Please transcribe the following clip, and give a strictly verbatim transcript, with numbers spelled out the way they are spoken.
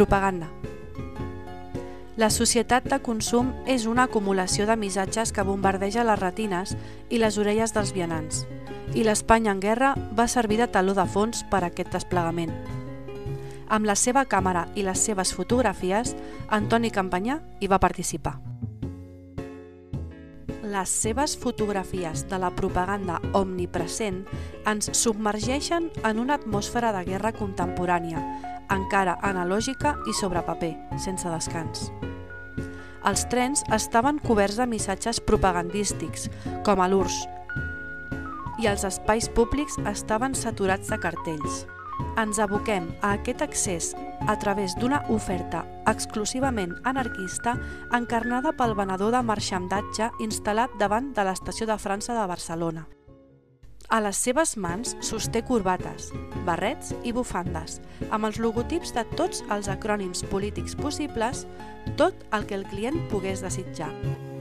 Propaganda. La societat de consum és una acumulació de missatges que bombardeja les retines i les orelles dels vianants, i l'Espanya en guerra va servir de taló de fons per a aquest desplegament. Amb la seva càmera i les seves fotografies, Antoni Campanyà hi va participar. Les seves fotografies de la propaganda omnipresent ens submergeixen en una atmosfera de guerra contemporània, encara analògica i sobre paper, sense descans. Els trens estaven coberts de missatges propagandístics, com a l'U R S S, i els espais públics estaven saturats de cartells. Ens aboquem a aquest accés a través d'una oferta exclusivament anarquista encarnada pel venedor de marxandatge instal·lat davant de l'estació de França de Barcelona. A les seves mans sosté corbates, barrets i bufandes, amb els logotips de tots els acrònims polítics possibles, tot el que el client pogués desitjar.